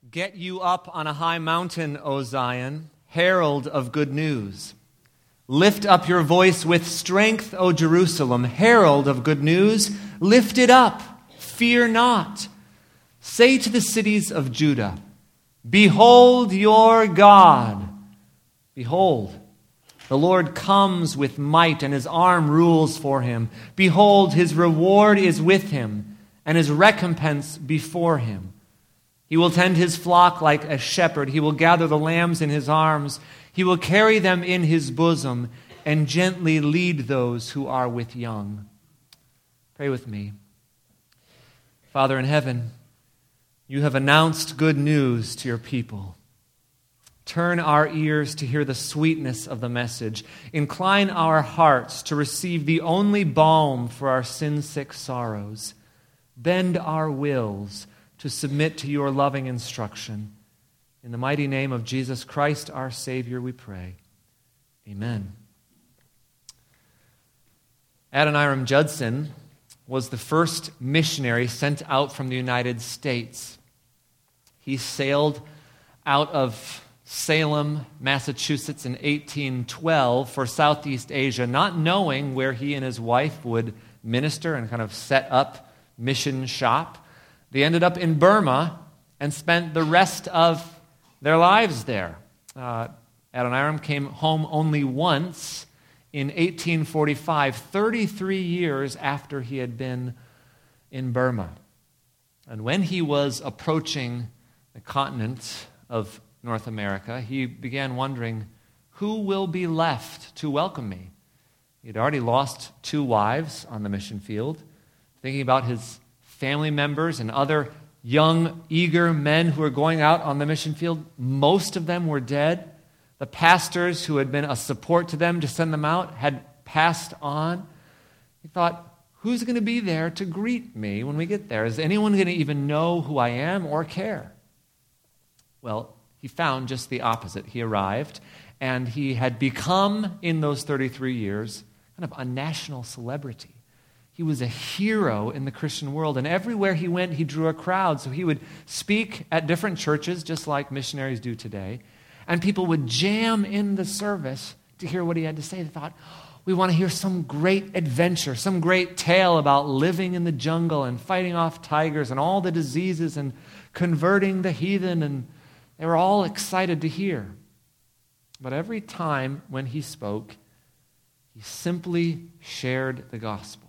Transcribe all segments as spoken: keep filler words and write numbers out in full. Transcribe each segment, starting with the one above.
Get you up on a high mountain, O Zion, herald of good news. Lift up your voice with strength, O Jerusalem, herald of good news. Lift it up, fear not. Say to the cities of Judah, behold your God. Behold, the Lord comes with might, and his arm rules for him. Behold, his reward is with him, and his recompense before him. He will tend his flock like a shepherd. He will gather the lambs in his arms. He will carry them in his bosom and gently lead those who are with young. Pray with me. Father in heaven, you have announced good news to your people. Turn our ears to hear the sweetness of the message. Incline our hearts to receive the only balm for our sin-sick sorrows. Bend our wills to submit to your loving instruction. In the mighty name of Jesus Christ, our Savior, we pray. Amen. Adoniram Judson was the first missionary sent out from the United States. He sailed out of Salem, Massachusetts in eighteen twelve for Southeast Asia, not knowing where he and his wife would minister and kind of set up mission shop. They ended up in Burma and spent the rest of their lives there. Uh, Adoniram came home only once in eighteen forty-five, thirty-three years after he had been in Burma. And when he was approaching the continent of North America, he began wondering, who will be left to welcome me? He had already lost two wives on the mission field, thinking about his family members and other young, eager men who were going out on the mission field. Most of them were dead. The pastors who had been a support to them to send them out had passed on. He thought, who's going to be there to greet me when we get there? Is anyone going to even know who I am or care? Well, he found just the opposite. He arrived, and he had become, in those thirty-three years, kind of a national celebrity. He was a hero in the Christian world, and everywhere he went, he drew a crowd. So he would speak at different churches, just like missionaries do today, and people would jam in the service to hear what he had to say. They thought, we want to hear some great adventure, some great tale about living in the jungle and fighting off tigers and all the diseases and converting the heathen, and they were all excited to hear. But every time when he spoke, he simply shared the gospel.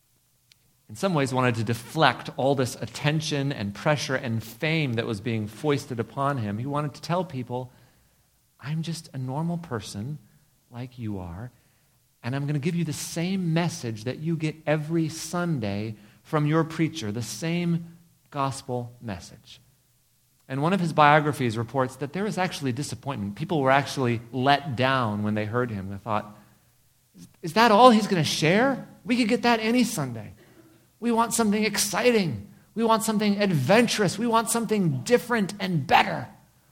In some ways, wanted to deflect all this attention and pressure and fame that was being foisted upon him. He wanted to tell people, I'm just a normal person like you are, and I'm going to give you the same message that you get every Sunday from your preacher, the same gospel message. And one of his biographies reports that there was actually disappointment. People were actually let down when they heard him. They thought, is that all he's going to share? We could get that any Sunday. We want something exciting. We want something adventurous. We want something different and better.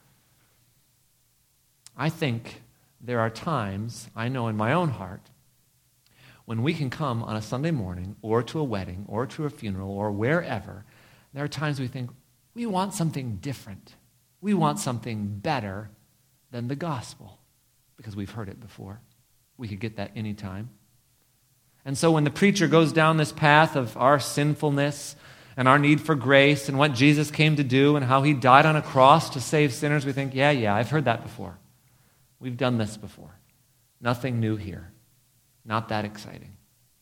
I think there are times, I know in my own heart, when we can come on a Sunday morning or to a wedding or to a funeral or wherever, there are times we think, we want something different. We want something better than the gospel because we've heard it before. We could get that anytime. And so when the preacher goes down this path of our sinfulness and our need for grace and what Jesus came to do and how he died on a cross to save sinners, we think, yeah, yeah, I've heard that before. We've done this before. Nothing new here. Not that exciting.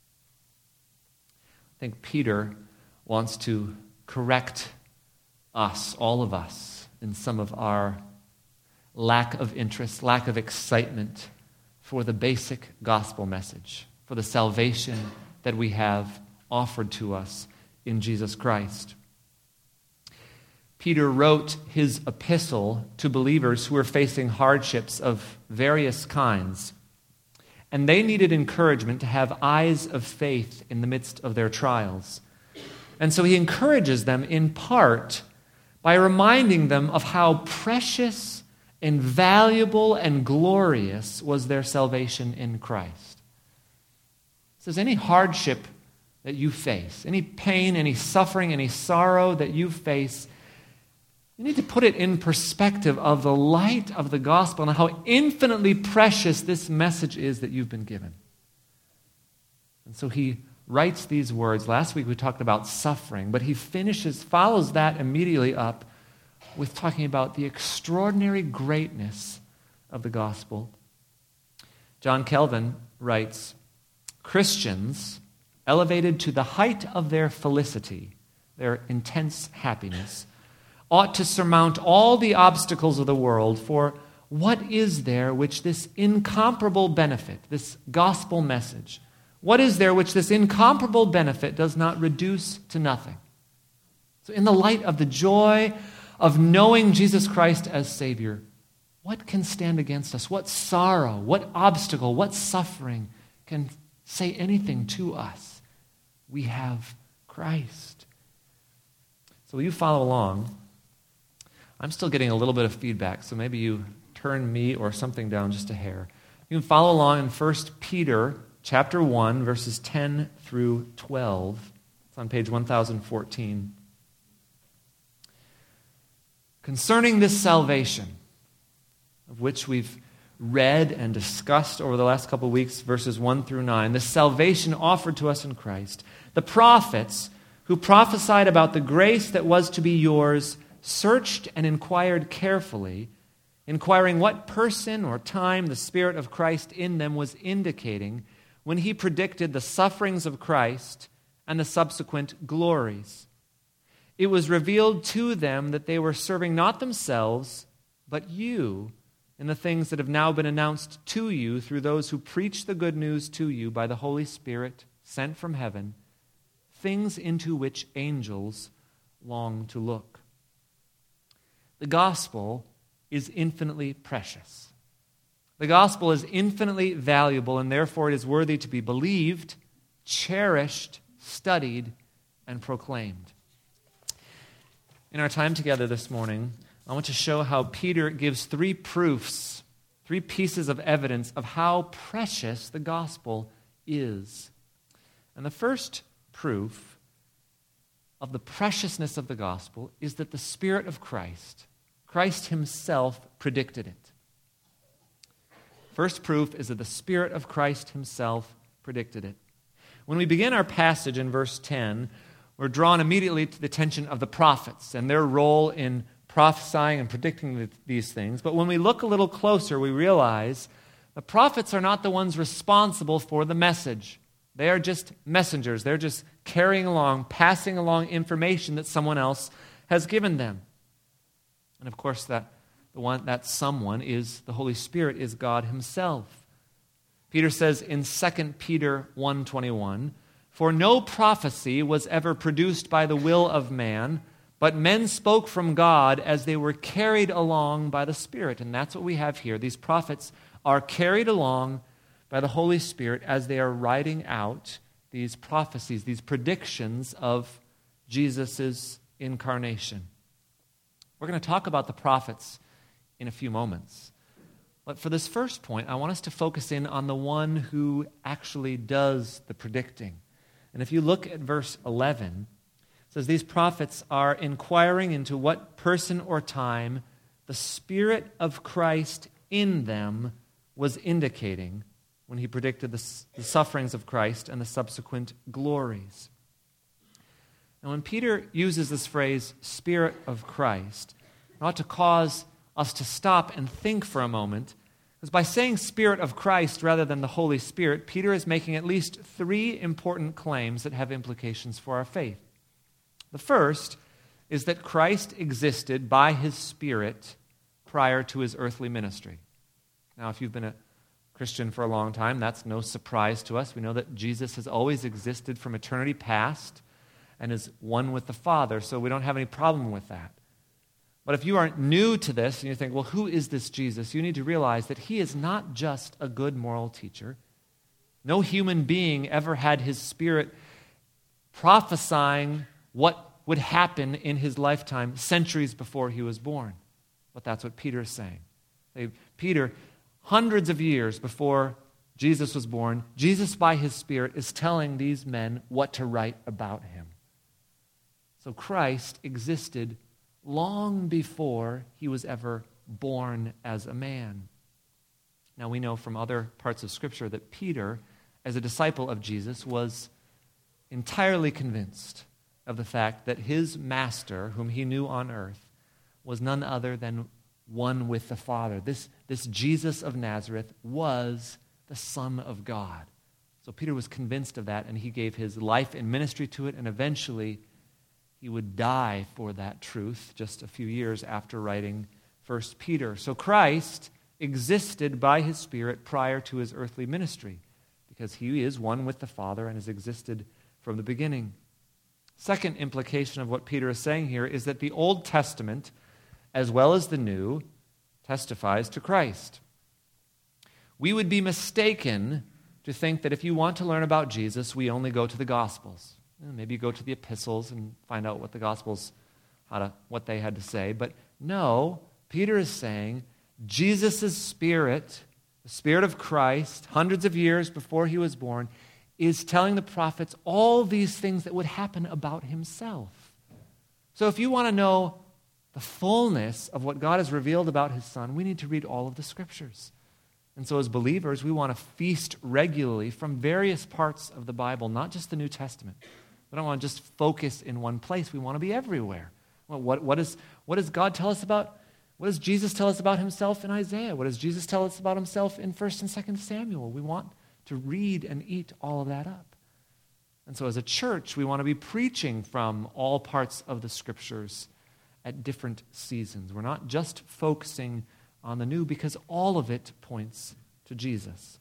I think Peter wants to correct us, all of us, in some of our lack of interest, lack of excitement for the basic gospel message, for the salvation that we have offered to us in Jesus Christ. Peter wrote his epistle to believers who were facing hardships of various kinds, and they needed encouragement to have eyes of faith in the midst of their trials. And so he encourages them in part by reminding them of how precious and valuable and glorious was their salvation in Christ. He says, any hardship that you face, any pain, any suffering, any sorrow that you face, You need to put it in perspective of the light of the gospel and how infinitely precious this message is that you've been given. And so he writes these words. Last week we talked about suffering, but he finishes, follows that immediately up with talking about the extraordinary greatness of the gospel. John Calvin writes, Christians, elevated to the height of their felicity, their intense happiness, ought to surmount all the obstacles of the world, for what is there which this incomparable benefit, this gospel message, what is there which this incomparable benefit does not reduce to nothing? So in the light of the joy of knowing Jesus Christ as Savior, what can stand against us? What sorrow, what obstacle, what suffering can say anything to us? We have Christ. So will you follow along? I'm still getting a little bit of feedback, so maybe you turn me or something down just a hair. You can follow along in First Peter chapter one, verses ten through twelve. It's on page one thousand fourteen. Concerning this salvation, of which we've read and discussed over the last couple of weeks, verses one through nine, this salvation offered to us in Christ, the prophets who prophesied about the grace that was to be yours searched and inquired carefully, inquiring what person or time the Spirit of Christ in them was indicating when he predicted the sufferings of Christ and the subsequent glories. It was revealed to them that they were serving not themselves, but you, in the things that have now been announced to you through those who preach the good news to you by the Holy Spirit sent from heaven, things into which angels long to look. The gospel is infinitely precious. The gospel is infinitely valuable, and therefore it is worthy to be believed, cherished, studied, and proclaimed. In our time together this morning, I want to show how Peter gives three proofs, three pieces of evidence of how precious the gospel is. And the first proof of the preciousness of the gospel is that the Spirit of Christ, Christ himself, predicted it. First proof is that the Spirit of Christ himself predicted it. When we begin our passage in verse ten, we're drawn immediately to the attention of the prophets and their role in prophesying and predicting these things. But when we look a little closer, we realize the prophets are not the ones responsible for the message. They are just messengers. They're just carrying along, passing along information that someone else has given them. And of course, that the one that someone is the Holy Spirit, is God himself. Peter says in Second Peter one twenty-one, "For no prophecy was ever produced by the will of man, but men spoke from God as they were carried along by the Spirit." And that's what we have here. These prophets are carried along by the Holy Spirit as they are writing out these prophecies, these predictions of Jesus' incarnation. We're going to talk about the prophets in a few moments. But for this first point, I want us to focus in on the one who actually does the predicting. And if you look at verse eleven, it says, "These prophets are inquiring into what person or time the Spirit of Christ in them was indicating when he predicted the, the sufferings of Christ and the subsequent glories." Now, when Peter uses this phrase, Spirit of Christ, it ought to cause us to stop and think for a moment, because by saying Spirit of Christ rather than the Holy Spirit, Peter is making at least three important claims that have implications for our faith. The first is that Christ existed by his Spirit prior to his earthly ministry. Now, if you've been a Christian for a long time, that's no surprise to us. We know that Jesus has always existed from eternity past and is one with the Father, so we don't have any problem with that. But if you are new to this and you think, well, who is this Jesus? You need to realize that he is not just a good moral teacher. No human being ever had his Spirit prophesying what would happen in his lifetime centuries before he was born. But that's what Peter is saying. Peter, hundreds of years before Jesus was born, Jesus by his Spirit is telling these men what to write about him. So Christ existed long before he was ever born as a man. Now we know from other parts of Scripture that Peter, as a disciple of Jesus, was entirely convinced of the fact that his master, whom he knew on earth, was none other than one with the Father. This, this Jesus of Nazareth was the Son of God. So Peter was convinced of that, and he gave his life and ministry to it, and eventually he would die for that truth just a few years after writing First Peter. So Christ existed by his Spirit prior to his earthly ministry, because he is one with the Father and has existed from the beginning. Second implication of what Peter is saying here is that the Old Testament, as well as the New, testifies to Christ. We would be mistaken to think that if you want to learn about Jesus, we only go to the Gospels. Maybe you go to the epistles and find out what the Gospels, how to, what they had to say. But no, Peter is saying Jesus' Spirit, the Spirit of Christ, hundreds of years before he was born, is telling the prophets all these things that would happen about himself. So if you want to know the fullness of what God has revealed about his Son, we need to read all of the Scriptures. And so as believers, we want to feast regularly from various parts of the Bible, not just the New Testament. We don't want to just focus in one place. We want to be everywhere. Well, what, what, is, what does God tell us about? What does Jesus tell us about himself in Isaiah? What does Jesus tell us about himself in First and Second Samuel? We want to read and eat all of that up. And so as a church, we want to be preaching from all parts of the Scriptures at different seasons. We're not just focusing on the new, because all of it points to Jesus.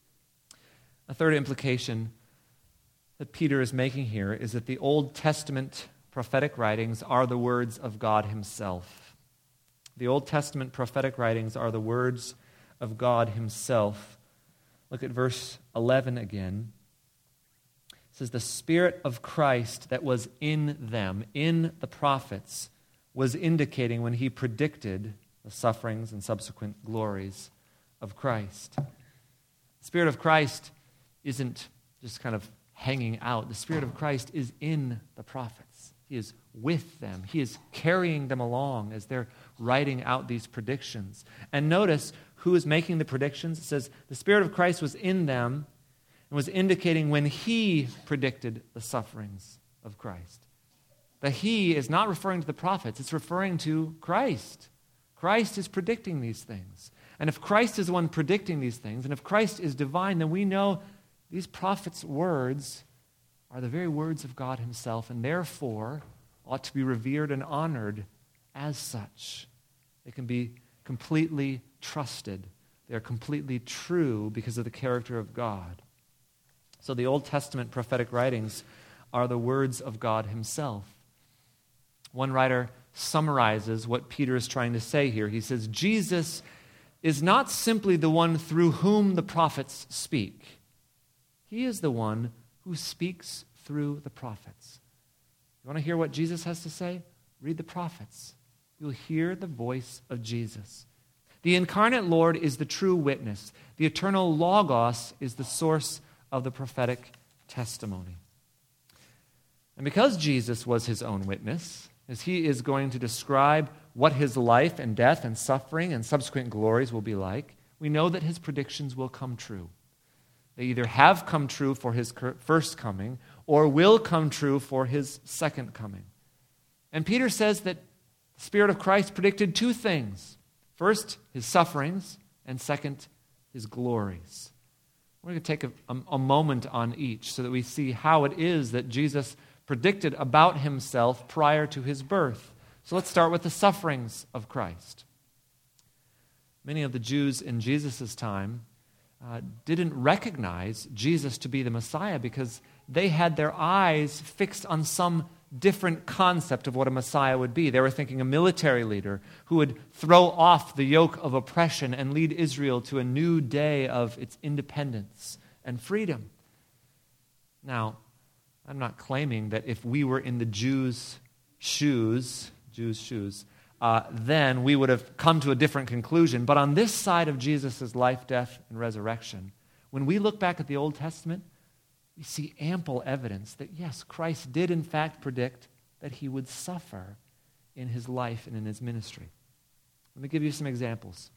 A third implication that Peter is making here is that the Old Testament prophetic writings are the words of God himself. The Old Testament prophetic writings are the words of God himself. Look at verse eleven again. It says, the Spirit of Christ that was in them, in the prophets, was indicating when he predicted the sufferings and subsequent glories of Christ. The Spirit of Christ isn't just kind of hanging out. The Spirit of Christ is in the prophets. He is with them. He is carrying them along as they're writing out these predictions. And notice who is making the predictions. It says, the Spirit of Christ was in them and was indicating when he predicted the sufferings of Christ. The he is not referring to the prophets. It's referring to Christ. Christ is predicting these things. And if Christ is the one predicting these things, and if Christ is divine, then we know these prophets' words are the very words of God himself, and therefore ought to be revered and honored as such. They can be completely trusted. They are completely true because of the character of God. So the Old Testament prophetic writings are the words of God himself. One writer summarizes what Peter is trying to say here. He says, Jesus is not simply the one through whom the prophets speak. He is the one who speaks through the prophets. You want to hear what Jesus has to say? Read the prophets. You'll hear the voice of Jesus. The incarnate Lord is the true witness. The eternal Logos is the source of the prophetic testimony. And because Jesus was his own witness, as he is going to describe what his life and death and suffering and subsequent glories will be like, we know that his predictions will come true. They either have come true for his first coming or will come true for his second coming. And Peter says that the Spirit of Christ predicted two things. First, his sufferings, and second, his glories. We're going to take a, a, a moment on each so that we see how it is that Jesus predicted about himself prior to his birth. So let's start with the sufferings of Christ. Many of the Jews in Jesus' time uh, didn't recognize Jesus to be the Messiah because they had their eyes fixed on some different concept of what a Messiah would be. They were thinking a military leader who would throw off the yoke of oppression and lead Israel to a new day of its independence and freedom. Now, I'm not claiming that if we were in the Jews' shoes, Jews' shoes, uh, then we would have come to a different conclusion. But on this side of Jesus' life, death, and resurrection, when we look back at the Old Testament, we see ample evidence that, yes, Christ did in fact predict that he would suffer in his life and in his ministry. Let me give you some examples.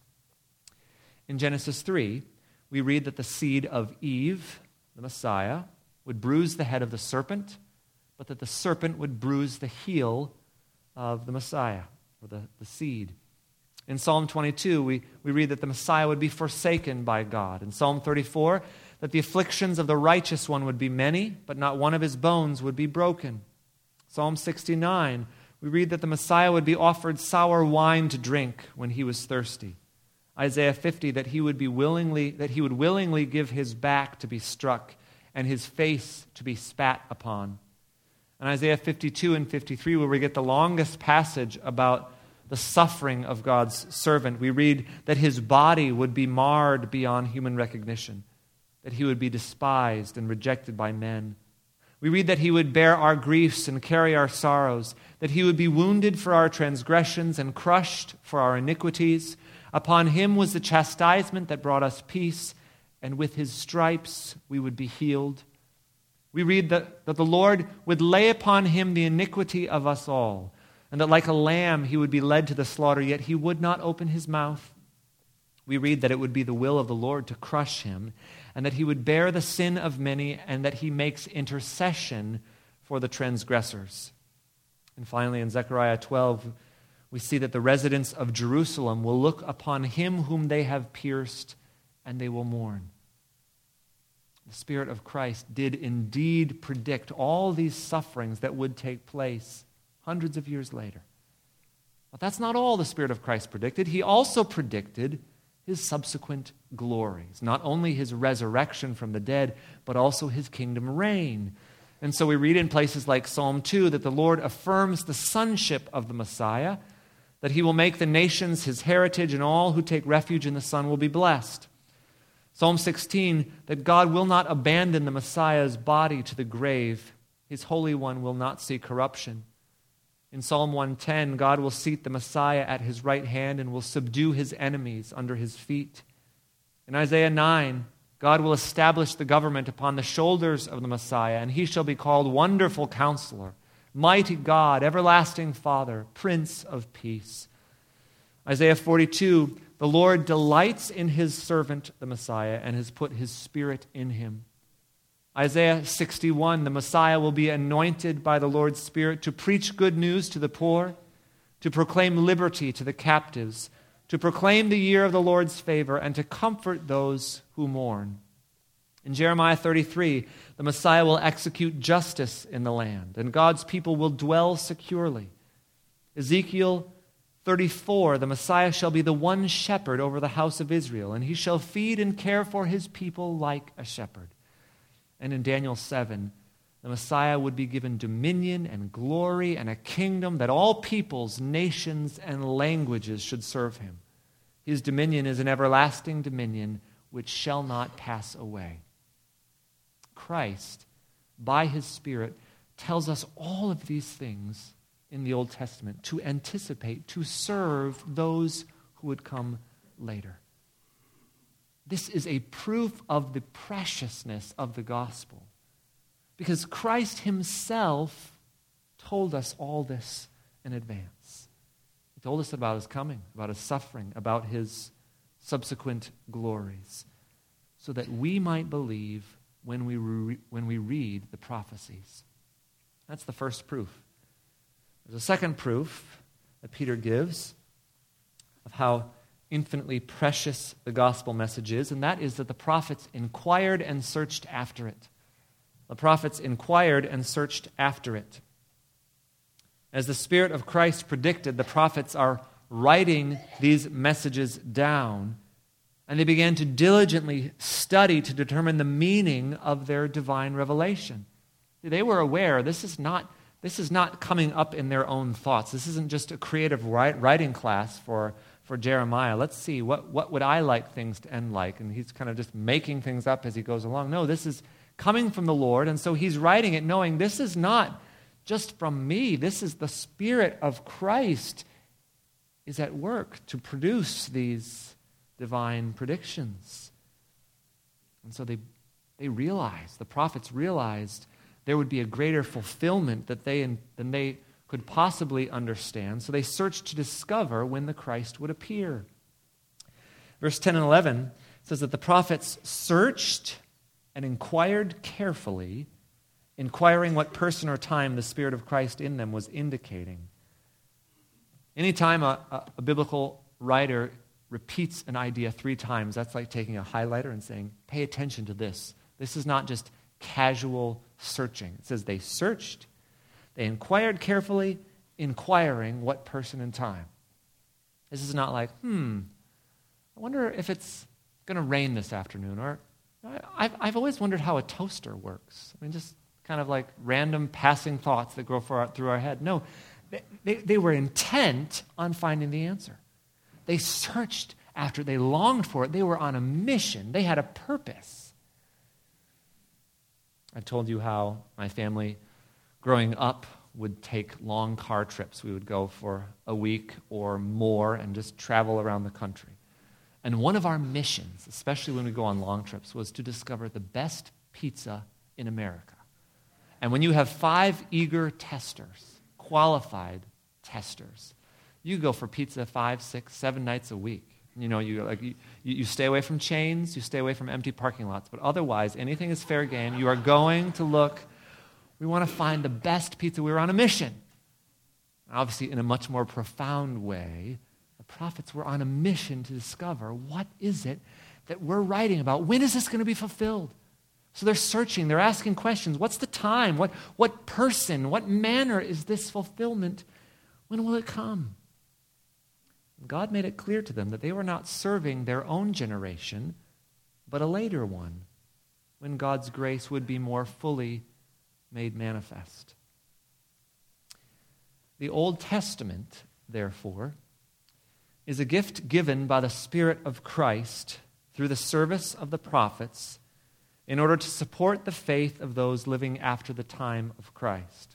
In Genesis three, we read that the seed of Eve, the Messiah, would bruise the head of the serpent, but that the serpent would bruise the heel of the Messiah, or the, the seed. In Psalm twenty-two, we, we read that the Messiah would be forsaken by God. In Psalm thirty-four, that the afflictions of the righteous one would be many, but not one of his bones would be broken. Psalm sixty-nine, we read that the Messiah would be offered sour wine to drink when he was thirsty. Isaiah fifty, that he would be willingly, that he would willingly give his back to be struck and his face to be spat upon. And Isaiah fifty-two and fifty-three, where we get the longest passage about the suffering of God's servant, we read that his body would be marred beyond human recognition, that he would be despised and rejected by men. We read that he would bear our griefs and carry our sorrows, that he would be wounded for our transgressions and crushed for our iniquities. Upon him was the chastisement that brought us peace, and with his stripes we would be healed. We read that, that the Lord would lay upon him the iniquity of us all, and that like a lamb he would be led to the slaughter, yet he would not open his mouth. We read that it would be the will of the Lord to crush him, and that he would bear the sin of many, and that he makes intercession for the transgressors. And finally, in Zechariah twelve, we see that the residents of Jerusalem will look upon him whom they have pierced, and they will mourn. The Spirit of Christ did indeed predict all these sufferings that would take place hundreds of years later. But that's not all the Spirit of Christ predicted. He also predicted his subsequent glories, not only his resurrection from the dead, but also his kingdom reign. And so we read in places like Psalm two that the Lord affirms the sonship of the Messiah, that he will make the nations his heritage, and all who take refuge in the Son will be blessed. Psalm sixteen, that God will not abandon the Messiah's body to the grave. His Holy One will not see corruption. In Psalm one ten, God will seat the Messiah at his right hand and will subdue his enemies under his feet. In Isaiah nine, God will establish the government upon the shoulders of the Messiah, and he shall be called Wonderful Counselor, Mighty God, Everlasting Father, Prince of Peace. Isaiah forty-two, the Lord delights in his servant, the Messiah, and has put his Spirit in him. Isaiah sixty-one, the Messiah will be anointed by the Lord's Spirit to preach good news to the poor, to proclaim liberty to the captives, to proclaim the year of the Lord's favor, and to comfort those who mourn. In Jeremiah thirty-three, the Messiah will execute justice in the land, and God's people will dwell securely. Ezekiel thirty-four, the Messiah shall be the one shepherd over the house of Israel, and he shall feed and care for his people like a shepherd. And in Daniel seven, the Messiah would be given dominion and glory and a kingdom that all peoples, nations, and languages should serve him. His dominion is an everlasting dominion which shall not pass away. Christ, by his Spirit, tells us all of these things in the Old Testament to anticipate, to serve those who would come later. This is a proof of the preciousness of the gospel, because Christ himself told us all this in advance. He told us about his coming, about his suffering, about his subsequent glories, so that we might believe when we re- when we read the prophecies. That's the first proof. There's a second proof that Peter gives of how infinitely precious the gospel message is, and that is that the prophets inquired and searched after it. The prophets inquired and searched after it. As the Spirit of Christ predicted, the prophets are writing these messages down, and they began to diligently study to determine the meaning of their divine revelation. They were aware this is not this is not coming up in their own thoughts. This isn't just a creative writing class for for Jeremiah. Let's see, what, what would I like things to end like? And he's kind of just making things up as he goes along. No, this is coming from the Lord, and so he's writing it knowing this is not just from me. This is the Spirit of Christ is at work to produce these divine predictions. And so they, they realized, the prophets realized there would be a greater fulfillment that they, than they could possibly understand, so they searched to discover when the Christ would appear. Verse ten and eleven says that the prophets searched and inquired carefully, inquiring what person or time the Spirit of Christ in them was indicating. Anytime a, a, a biblical writer repeats an idea three times, that's like taking a highlighter and saying, pay attention to this. This is not just casual searching. It says they searched, they inquired carefully, inquiring what person and time. This is not like, hmm, I wonder if it's going to rain this afternoon, or I've, I've always wondered how a toaster works. I mean, just kind of like random passing thoughts that go for our, through our head. No, they, they, they were intent on finding the answer. They searched after, they longed for it. They were on a mission. They had a purpose. I told you how my family, growing up, would take long car trips. We would go for a week or more and just travel around the country. And one of our missions, especially when we go on long trips, was to discover the best pizza in America. And when you have five eager testers, qualified testers, you go for pizza five, six, seven nights a week. You know, you like you, you stay away from chains, you stay away from empty parking lots, but otherwise, anything is fair game. You are going to look, we want to find the best pizza. We were on a mission. Obviously, in a much more profound way, the prophets were on a mission to discover what is it that we're writing about? When is this going to be fulfilled? So they're searching, they're asking questions. What's the time? What, what person, what manner is this fulfillment? When will it come? God made it clear to them that they were not serving their own generation, but a later one, when God's grace would be more fully made manifest. The Old Testament, therefore, is a gift given by the Spirit of Christ through the service of the prophets in order to support the faith of those living after the time of Christ.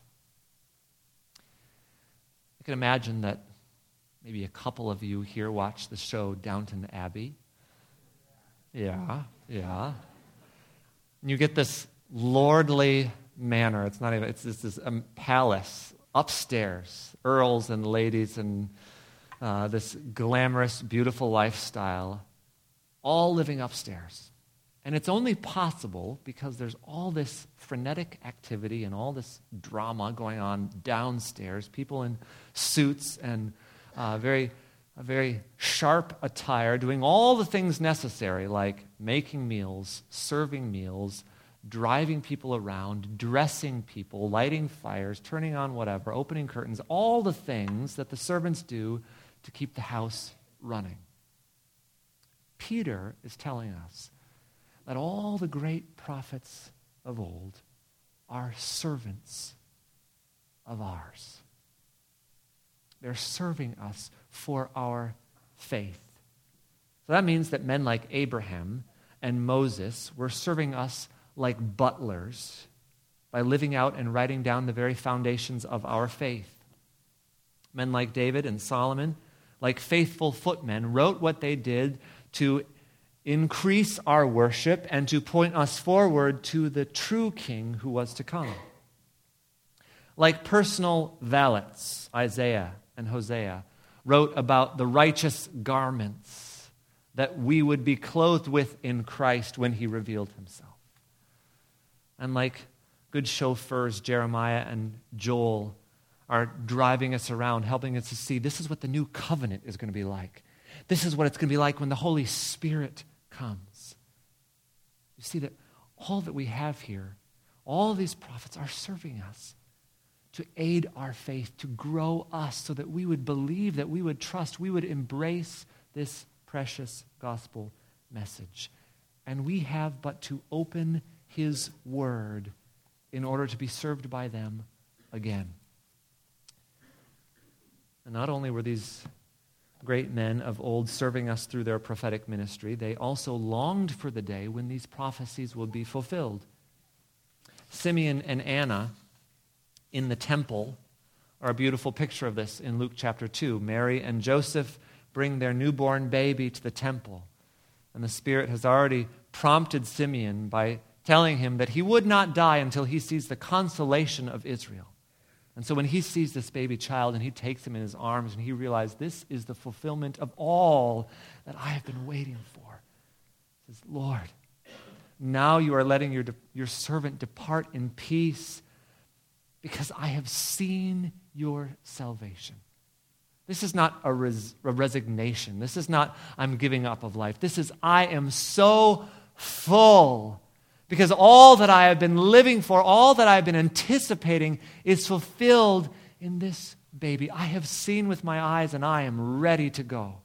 I can imagine that maybe a couple of you here watch the show Downton Abbey. Yeah, yeah. And you get this lordly manner. It's not even, it's this, this um, palace upstairs, earls and ladies and uh, this glamorous, beautiful lifestyle, all living upstairs. And it's only possible because there's all this frenetic activity and all this drama going on downstairs, people in suits and Uh, very, a very sharp attire, doing all the things necessary, like making meals, serving meals, driving people around, dressing people, lighting fires, turning on whatever, opening curtains, all the things that the servants do to keep the house running. Peter is telling us that all the great prophets of old are servants of ours. They're serving us for our faith. So that means that men like Abraham and Moses were serving us like butlers by living out and writing down the very foundations of our faith. Men like David and Solomon, like faithful footmen, wrote what they did to increase our worship and to point us forward to the true king who was to come. Like personal valets, Isaiah and Hosea wrote about the righteous garments that we would be clothed with in Christ when he revealed himself. And like good chauffeurs, Jeremiah and Joel are driving us around, helping us to see this is what the new covenant is going to be like. This is what it's going to be like when the Holy Spirit comes. You see that all that we have here, all these prophets are serving us to aid our faith, to grow us so that we would believe, that we would trust, we would embrace this precious gospel message. And we have but to open his word in order to be served by them again. And not only were these great men of old serving us through their prophetic ministry, they also longed for the day when these prophecies would be fulfilled. Simeon and Anna in the temple are a beautiful picture of this in Luke chapter two. Mary and Joseph bring their newborn baby to the temple. And the Spirit has already prompted Simeon by telling him that he would not die until he sees the consolation of Israel. And so when he sees this baby child and he takes him in his arms and he realizes this is the fulfillment of all that I have been waiting for, he says, Lord, now you are letting your, your servant depart in peace because I have seen your salvation. This is not a, res, a resignation. This is not, I'm giving up of life. This is, I am so full because all that I have been living for, all that I have been anticipating is fulfilled in this baby. I have seen with my eyes and I am ready to go.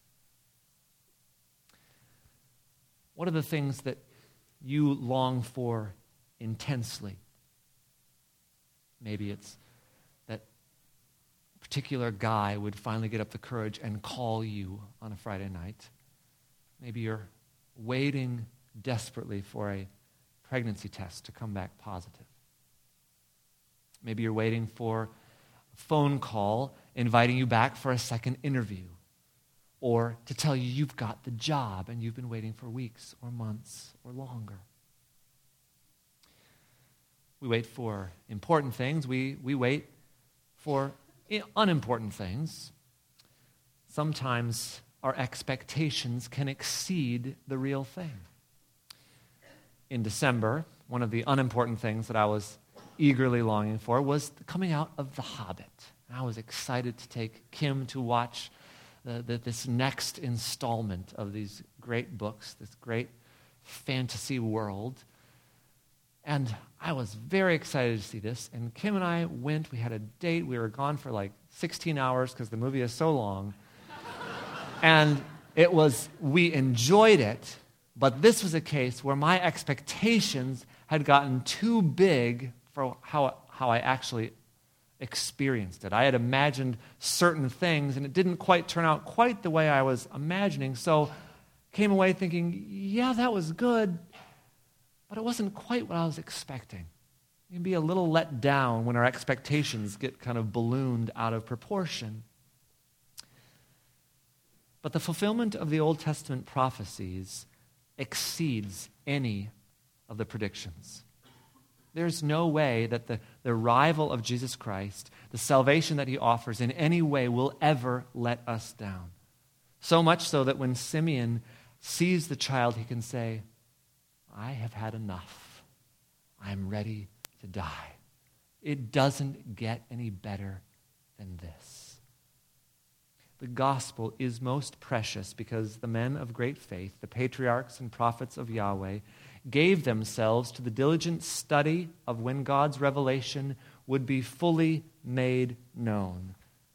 What are the things that you long for intensely? Maybe it's that a particular guy would finally get up the courage and call you on a Friday night. Maybe you're waiting desperately for a pregnancy test to come back positive. Maybe you're waiting for a phone call inviting you back for a second interview or to tell you you've got the job and you've been waiting for weeks or months or longer. We wait for important things. We, we wait for unimportant things. Sometimes our expectations can exceed the real thing. In December, one of the unimportant things that I was eagerly longing for was the coming out of The Hobbit. I was excited to take Kim to watch the, the, this next installment of these great books, this great fantasy world. And I was very excited to see this. And Kim and I went. We had a date. We were gone for like sixteen hours because the movie is so long. And it was, we enjoyed it. But this was a case where my expectations had gotten too big for how, how I actually experienced it. I had imagined certain things, and it didn't quite turn out quite the way I was imagining. So came away thinking, yeah, that was good, but it wasn't quite what I was expecting. You can be a little let down when our expectations get kind of ballooned out of proportion. But the fulfillment of the Old Testament prophecies exceeds any of the predictions. There's no way that the, the arrival of Jesus Christ, the salvation that he offers in any way will ever let us down. So much so that when Simeon sees the child, he can say, I have had enough. I'm ready to die. It doesn't get any better than this. The gospel is most precious because the men of great faith, the patriarchs and prophets of Yahweh, gave themselves to the diligent study of when God's revelation would be fully made known.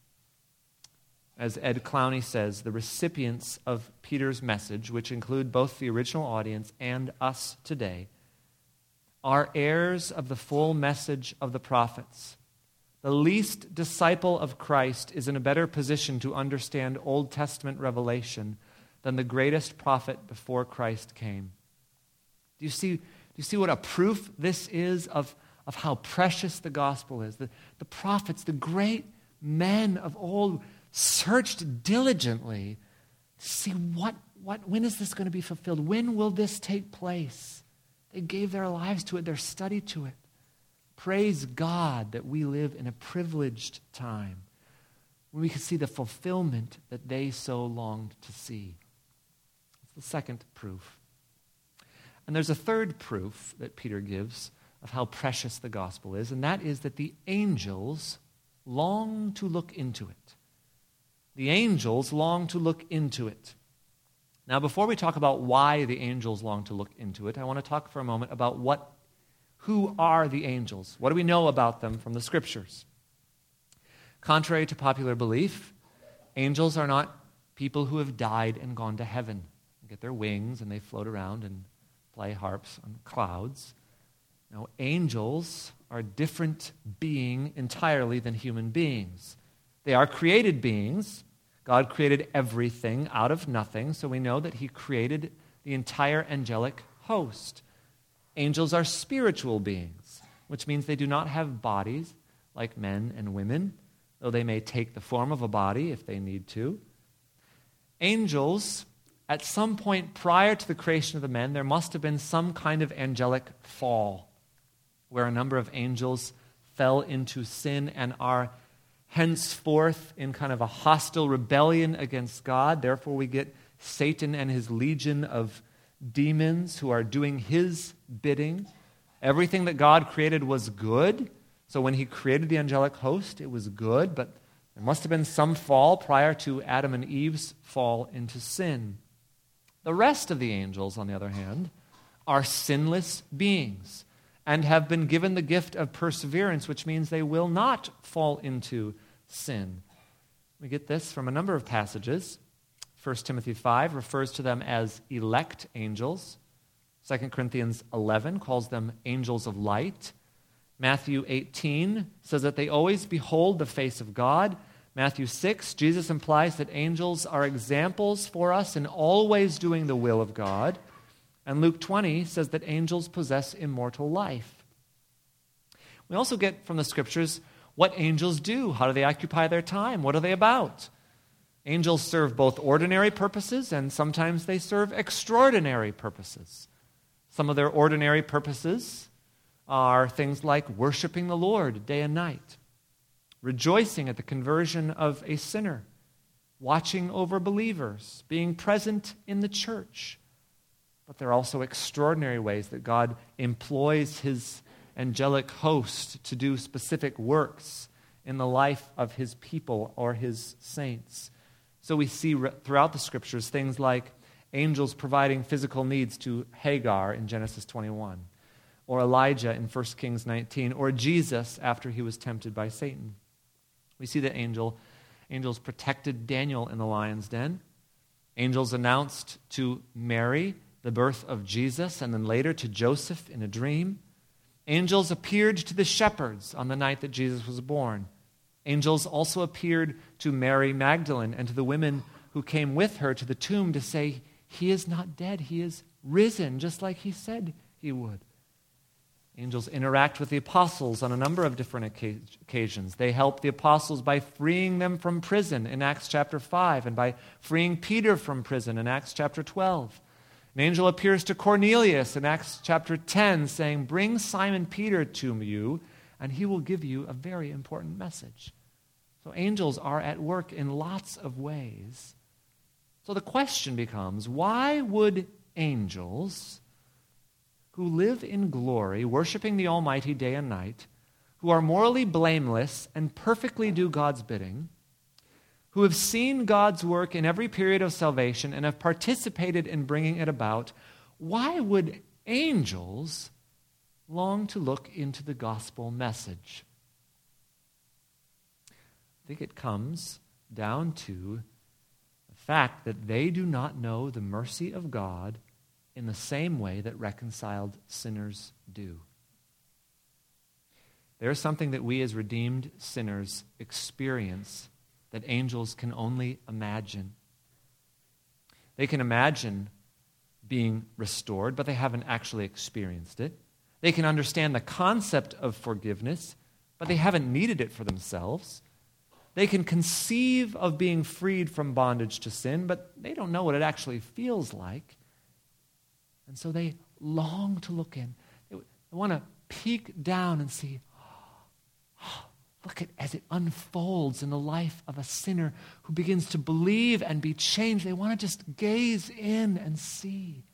As Ed Clowney says, the recipients of Peter's message, which include both the original audience and us today, are heirs of the full message of the prophets. The least disciple of Christ is in a better position to understand Old Testament revelation than the greatest prophet before Christ came. Do you see, do you see what a proof this is of, of how precious the gospel is? The, the prophets, the great men of old, searched diligently to see what, what, when is this going to be fulfilled? When will this take place? They gave their lives to it, their study to it. Praise God that we live in a privileged time when we can see the fulfillment that they so longed to see. It's the second proof. And there's a third proof that Peter gives of how precious the gospel is, and that is that the angels long to look into it. The angels long to look into it. Now, before we talk about why the angels long to look into it, I want to talk for a moment about what, who are the angels? What do we know about them from the Scriptures? Contrary to popular belief, angels are not people who have died and gone to heaven. They get their wings and they float around and play harps on clouds. No, angels are a different being entirely than human beings. They are created beings. God created everything out of nothing, so we know that he created the entire angelic host. Angels are spiritual beings, which means they do not have bodies like men and women, though they may take the form of a body if they need to. Angels, at some point prior to the creation of the men, there must have been some kind of angelic fall where a number of angels fell into sin and are henceforth in kind of a hostile rebellion against God. Therefore, we get Satan and his legion of demons who are doing his bidding. Everything that God created was good. So when he created the angelic host, it was good, but there must have been some fall prior to Adam and Eve's fall into sin. The rest of the angels, on the other hand, are sinless beings and have been given the gift of perseverance, which means they will not fall into sin. We get this from a number of passages. First Timothy five refers to them as elect angels. Second Corinthians eleven calls them angels of light. Matthew eighteen says that they always behold the face of God. Matthew six, Jesus implies that angels are examples for us in always doing the will of God. And Luke twenty says that angels possess immortal life. We also get from the Scriptures what angels do. How do they occupy their time? What are they about? Angels serve both ordinary purposes and sometimes they serve extraordinary purposes. Some of their ordinary purposes are things like worshiping the Lord day and night, rejoicing at the conversion of a sinner, watching over believers, being present in the church. But there are also extraordinary ways that God employs his angelic host to do specific works in the life of his people or his saints. So we see throughout the Scriptures things like angels providing physical needs to Hagar in Genesis twenty-one, or Elijah in First Kings nineteen, or Jesus after he was tempted by Satan. We see that angel, angels protected Daniel in the lion's den. Angels announced to Mary the birth of Jesus, and then later to Joseph in a dream. Angels appeared to the shepherds on the night that Jesus was born. Angels also appeared to Mary Magdalene and to the women who came with her to the tomb to say, he is not dead, he is risen, just like he said he would. Angels interact with the apostles on a number of different occasions. They help the apostles by freeing them from prison in Acts chapter five and by freeing Peter from prison in Acts chapter twelve. An angel appears to Cornelius in Acts chapter ten saying, bring Simon Peter to you and he will give you a very important message. So angels are at work in lots of ways. So the question becomes, why would angels who live in glory, worshiping the Almighty day and night, who are morally blameless and perfectly do God's bidding, who have seen God's work in every period of salvation and have participated in bringing it about, why would angels long to look into the gospel message? I think it comes down to the fact that they do not know the mercy of God in the same way that reconciled sinners do. There's something that we as redeemed sinners experience that angels can only imagine. They can imagine being restored, but they haven't actually experienced it. They can understand the concept of forgiveness, but they haven't needed it for themselves. They can conceive of being freed from bondage to sin, but they don't know what it actually feels like. And so they long to look in. They want to peek down and see, oh, look at as it unfolds in the life of a sinner who begins to believe and be changed. They want to just gaze in and see.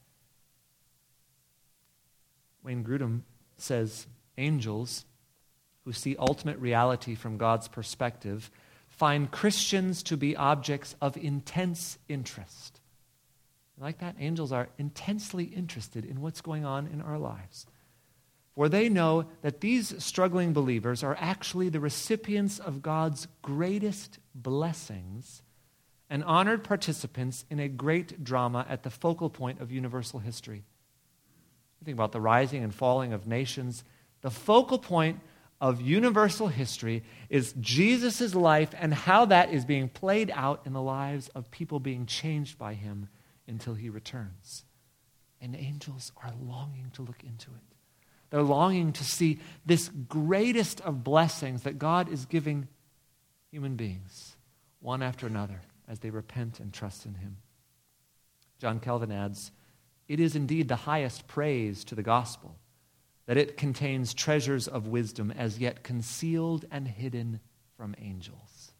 Wayne Grudem says, angels who see ultimate reality from God's perspective find Christians to be objects of intense interest. Like that, angels are intensely interested in what's going on in our lives. For they know that these struggling believers are actually the recipients of God's greatest blessings and honored participants in a great drama at the focal point of universal history. You think about the rising and falling of nations. The focal point of universal history is Jesus' life and how that is being played out in the lives of people being changed by him until he returns. And angels are longing to look into it. They're longing to see this greatest of blessings that God is giving human beings, one after another, as they repent and trust in him. John Calvin adds, it is indeed the highest praise to the gospel that it contains treasures of wisdom as yet concealed and hidden from angels.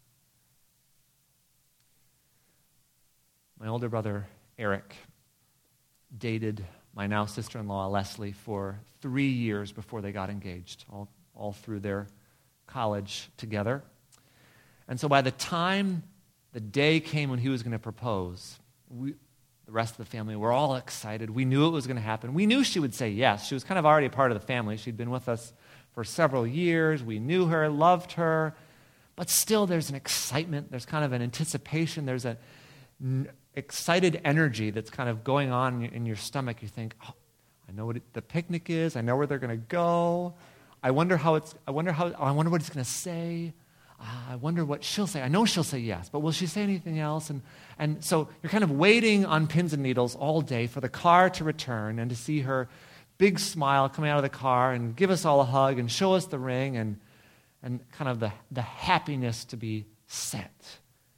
My older brother, Eric, dated my now sister-in-law, Leslie, for three years before they got engaged, all, all through their college together. And so by the time the day came when he was going to propose, we, the rest of the family were all excited. We knew it was going to happen. We knew she would say yes. She was kind of already a part of the family. She'd been with us for several years. We knew her, loved her. But still there's an excitement. There's kind of an anticipation. There's an n- excited energy that's kind of going on in your, in your stomach. You think, oh, I know what it, the picnic is. I know where they're going to go. I wonder how it's, I wonder how, oh, I wonder what he's going to say. Uh, I wonder what she'll say. I know she'll say yes, but will she say anything else? And and so you're kind of waiting on pins and needles all day for the car to return and to see her big smile coming out of the car and give us all a hug and show us the ring and and kind of the, the happiness to be set.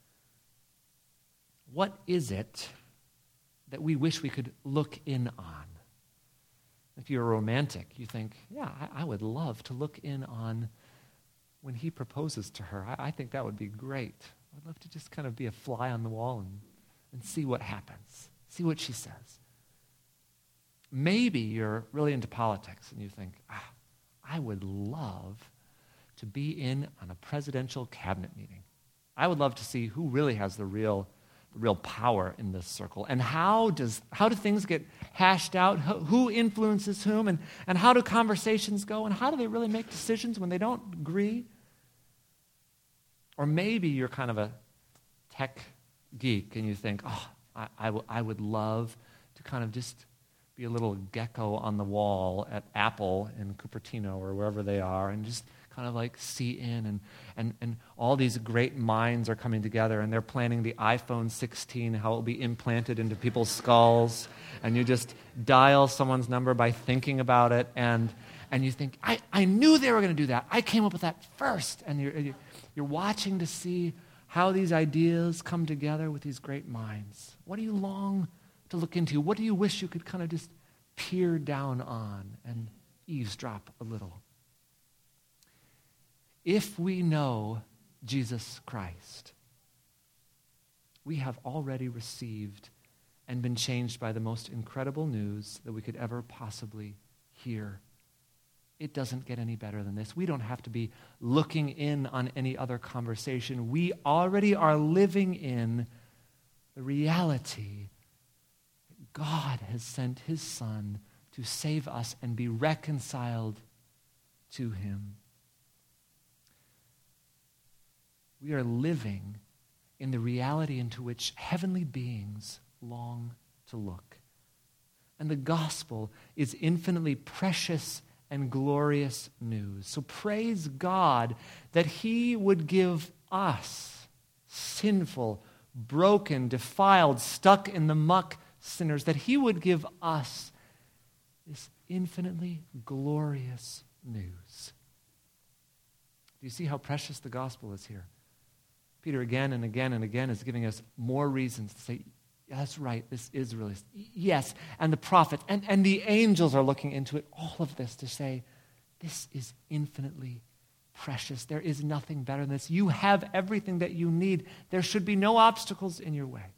What is it that we wish we could look in on? If you're a romantic, you think, yeah, I, I would love to look in on when he proposes to her. I, I think that would be great. I'd love to just kind of be a fly on the wall and, and see what happens, see what she says. Maybe you're really into politics and you think, ah, I would love to be in on a presidential cabinet meeting. I would love to see who really has the real the real power in this circle. And how does how do things get hashed out? Who influences whom? And, and how do conversations go? And how do they really make decisions when they don't agree? Or maybe you're kind of a tech geek and you think, oh, I, I, w- I would love to kind of just be a little gecko on the wall at Apple in Cupertino or wherever they are and just kind of like see in, and, and, and all these great minds are coming together, and they're planning the iPhone sixteen, how it will be implanted into people's skulls, and you just dial someone's number by thinking about it, and and you think, I, I knew they were going to do that. I came up with that first. And you're, you're watching to see how these ideas come together with these great minds. What do you long to look into? What do you wish you could kind of just peer down on and eavesdrop a little? If we know Jesus Christ, we have already received and been changed by the most incredible news that we could ever possibly hear. It doesn't get any better than this. We don't have to be looking in on any other conversation. We already are living in the reality that God has sent his Son to save us and be reconciled to him. We are living in the reality into which heavenly beings long to look. And the gospel is infinitely precious and glorious news. So praise God that he would give us, sinful, broken, defiled, stuck in the muck sinners, that he would give us this infinitely glorious news. Do you see how precious the gospel is here? Peter again and again and again is giving us more reasons to say, yeah, that's right, this is really, yes, and the prophets and, and the angels are looking into it, all of this to say, this is infinitely precious. There is nothing better than this. You have everything that you need. There should be no obstacles in your way.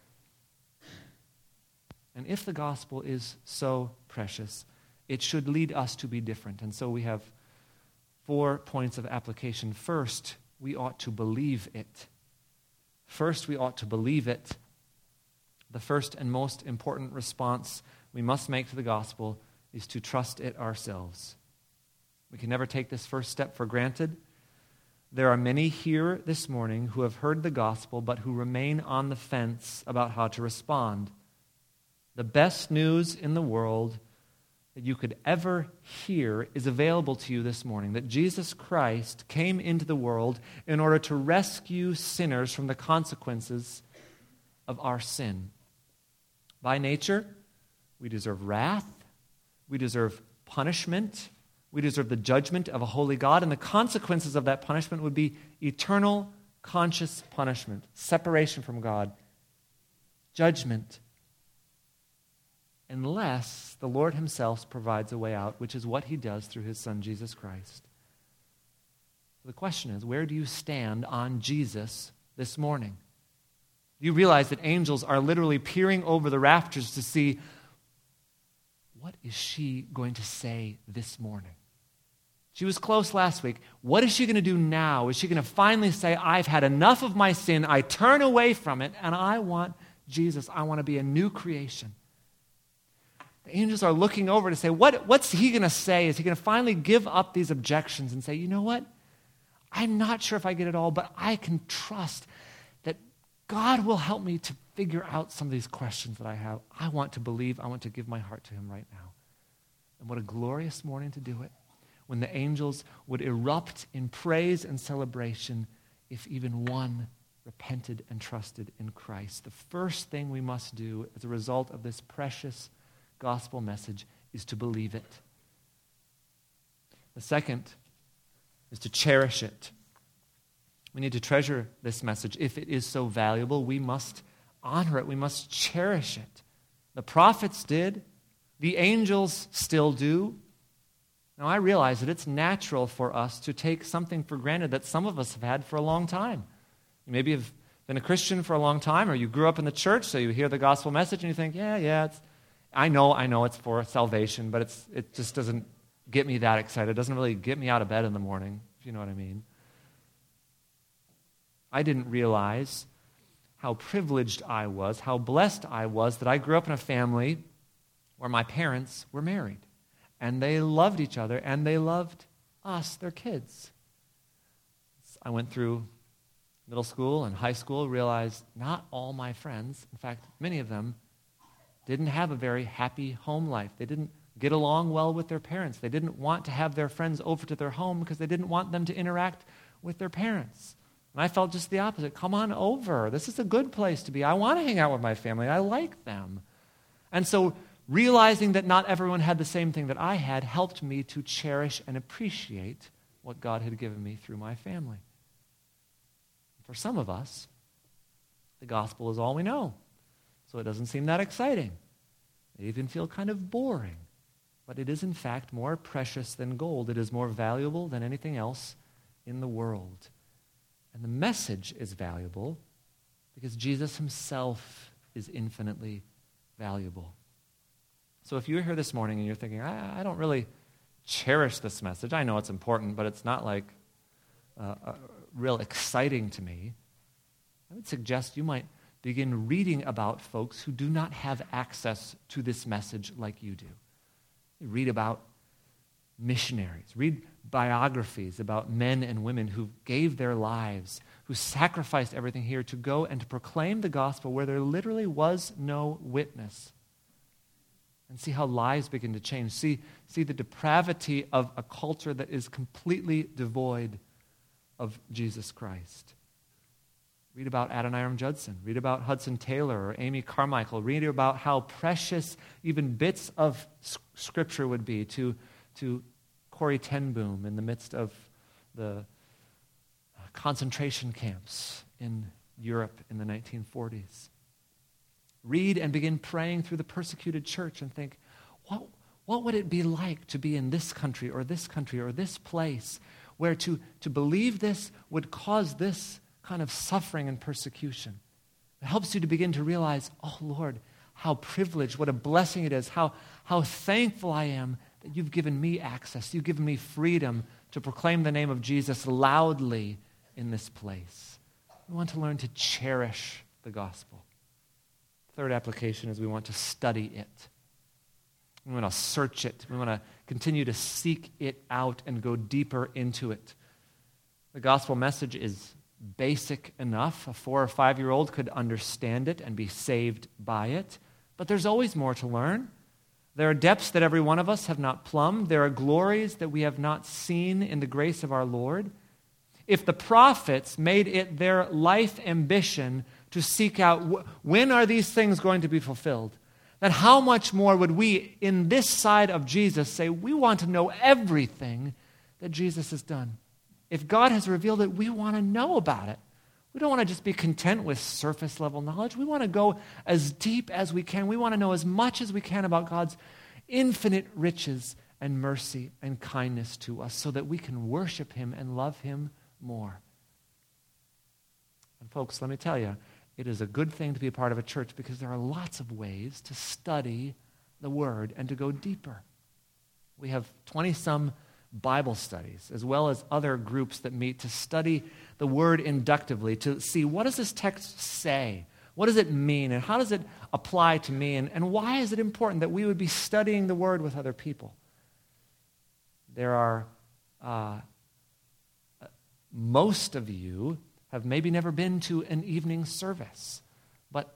And if the gospel is so precious, it should lead us to be different. And so we have four points of application. First, we ought to believe it. First, we ought to believe it. The first and most important response we must make to the gospel is to trust it ourselves. We can never take this first step for granted. There are many here this morning who have heard the gospel but who remain on the fence about how to respond. The best news in the world that you could ever hear is available to you this morning, that Jesus Christ came into the world in order to rescue sinners from the consequences of our sin. By nature, we deserve wrath, we deserve punishment, we deserve the judgment of a holy God, and the consequences of that punishment would be eternal, conscious punishment, separation from God, judgment. unless the Lord himself provides a way out, which is what he does through his Son, Jesus Christ. The question is, where do you stand on Jesus this morning? Do you realize that angels are literally peering over the rafters to see, what is she going to say this morning? She was close last week. What is she going to do now? Is she going to finally say, I've had enough of my sin, I turn away from it, and I want Jesus. I want to be a new creation. The angels are looking over to say, what, what's he going to say? Is he going to finally give up these objections and say, you know what? I'm not sure if I get it all, but I can trust that God will help me to figure out some of these questions that I have. I want to believe. I want to give my heart to him right now. And what a glorious morning to do it, when the angels would erupt in praise and celebration if even one repented and trusted in Christ. The first thing we must do as a result of this precious gospel message is to believe it. The second is to cherish it. We need to treasure this message. If it is so valuable, we must honor it. We must cherish it. The prophets did. The angels still do. Now, I realize that it's natural for us to take something for granted that some of us have had for a long time. You maybe have been a Christian for a long time, or you grew up in the church, so you hear the gospel message and you think, yeah, yeah, it's, I know, I know it's for salvation, but it's it just doesn't get me that excited. It doesn't really get me out of bed in the morning, if you know what I mean. I didn't realize how privileged I was, how blessed I was that I grew up in a family where my parents were married. And they loved each other, and they loved us, their kids. I went through middle school and high school, realized not all my friends, in fact, many of them, didn't have a very happy home life. They didn't get along well with their parents. They didn't want to have their friends over to their home because they didn't want them to interact with their parents. And I felt just the opposite. Come on over. This is a good place to be. I want to hang out with my family. I like them. And so realizing that not everyone had the same thing that I had helped me to cherish and appreciate what God had given me through my family. For some of us, the gospel is all we know, so it doesn't seem that exciting. It even feels kind of boring. But it is in fact more precious than gold. It is more valuable than anything else in the world. And the message is valuable because Jesus himself is infinitely valuable. So if you're here this morning and you're thinking, I, I don't really cherish this message. I know it's important, but it's not like uh, uh, real exciting to me. I would suggest you might begin reading about folks who do not have access to this message like you do. You read about missionaries. Read biographies about men and women who gave their lives, who sacrificed everything here to go and to proclaim the gospel where there literally was no witness. And see how lives begin to change. See, see the depravity of a culture that is completely devoid of Jesus Christ. Read about Adoniram Judson. Read about Hudson Taylor or Amy Carmichael. Read about how precious even bits of Scripture would be to, to Corrie ten Boom in the midst of the concentration camps in Europe in the nineteen forties. Read and begin praying through the persecuted church and think, what, what would it be like to be in this country or this country or this place where to, to believe this would cause this kind of suffering and persecution? It helps you to begin to realize, oh Lord, how privileged, what a blessing it is, how, how thankful I am that you've given me access, you've given me freedom to proclaim the name of Jesus loudly in this place. We want to learn to cherish the gospel. Third application is we want to study it. We want to search it. We want to continue to seek it out and go deeper into it. The gospel message is basic enough. A four or five-year-old could understand it and be saved by it. But there's always more to learn. There are depths that every one of us have not plumbed. There are glories that we have not seen in the grace of our Lord. If the prophets made it their life ambition to seek out when are these things going to be fulfilled, then how much more would we in this side of Jesus say we want to know everything that Jesus has done? If God has revealed it, we want to know about it. We don't want to just be content with surface level knowledge. We want to go as deep as we can. We want to know as much as we can about God's infinite riches and mercy and kindness to us so that we can worship him and love him more. And folks, let me tell you, it is a good thing to be a part of a church because there are lots of ways to study the Word and to go deeper. We have twenty-some Bible studies, as well as other groups that meet to study the Word inductively, to see what does this text say? What does it mean? And how does it apply to me? And, and why is it important that we would be studying the Word with other people? There are, uh, most of you have maybe never been to an evening service, but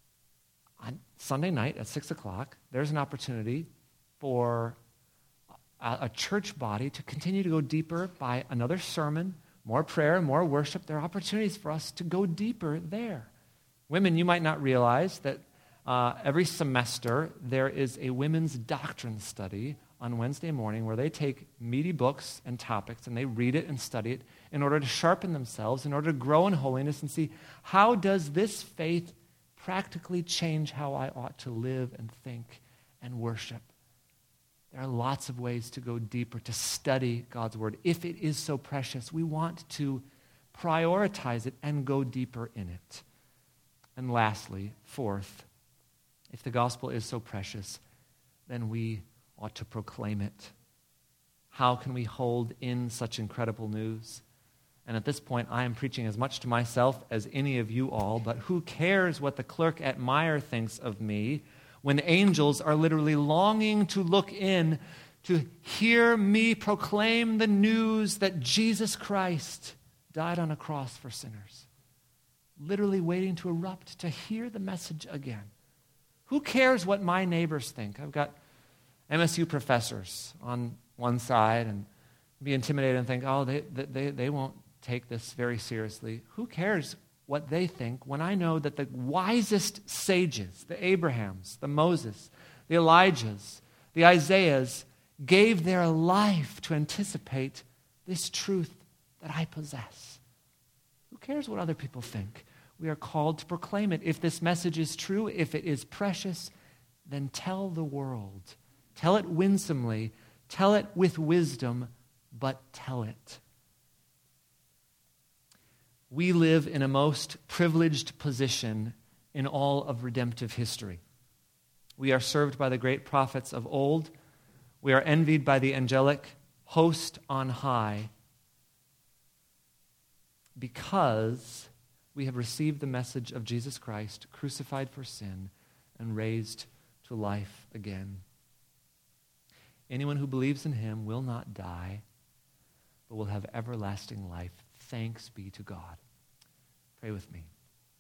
on Sunday night at six o'clock, there's an opportunity for a, a church body to continue to go deeper by another sermon, more prayer, more worship. There are opportunities for us to go deeper there. Women, you might not realize that uh, every semester there is a women's doctrine study on Wednesday morning where they take meaty books and topics and they read it and study it in order to sharpen themselves, in order to grow in holiness and see how does this faith practically change how I ought to live and think and worship. There are lots of ways to go deeper, to study God's Word. If it is so precious, we want to prioritize it and go deeper in it. And lastly, fourth, if the gospel is so precious, then we ought to proclaim it. How can we hold in such incredible news? And at this point, I am preaching as much to myself as any of you all, but who cares what the clerk at Meijer thinks of me when angels are literally longing to look in to hear me proclaim the news that Jesus Christ died on a cross for sinners? Literally waiting to erupt to hear the message again. Who cares what my neighbors think? I've got M S U professors on one side and be intimidated and think, oh, they, they, they won't take this very seriously. Who cares what they think when I know that the wisest sages, the Abrahams, the Moses, the Elijahs, the Isaiahs, gave their life to anticipate this truth that I possess? Who cares what other people think? We are called to proclaim it. If this message is true, if it is precious, then tell the world. Tell it winsomely. Tell it with wisdom, but tell it. We live in a most privileged position in all of redemptive history. We are served by the great prophets of old. We are envied by the angelic host on high because we have received the message of Jesus Christ, crucified for sin and raised to life again. Anyone who believes in him will not die, but will have everlasting life. Thanks be to God. Pray with me.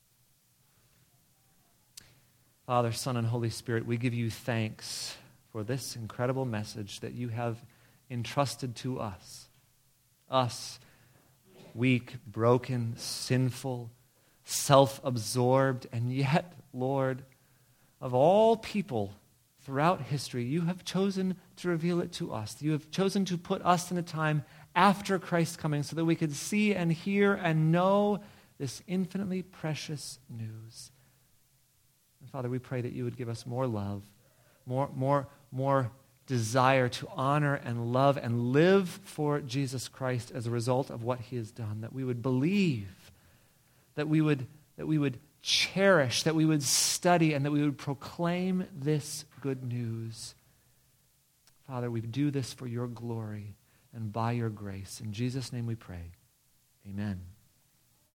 Father, Son, and Holy Spirit, we give you thanks for this incredible message that you have entrusted to us. Us, weak, broken, sinful, self-absorbed, and yet, Lord, of all people throughout history, you have chosen to reveal it to us. You have chosen to put us in a time after Christ's coming so that we could see and hear and know this infinitely precious news. And Father, we pray that you would give us more love, more, more, more desire to honor and love and live for Jesus Christ as a result of what he has done, that we would believe, that we would, that we would cherish, that we would study, and that we would proclaim this good news. Father, we do this for your glory and by your grace. In Jesus' name we pray. Amen.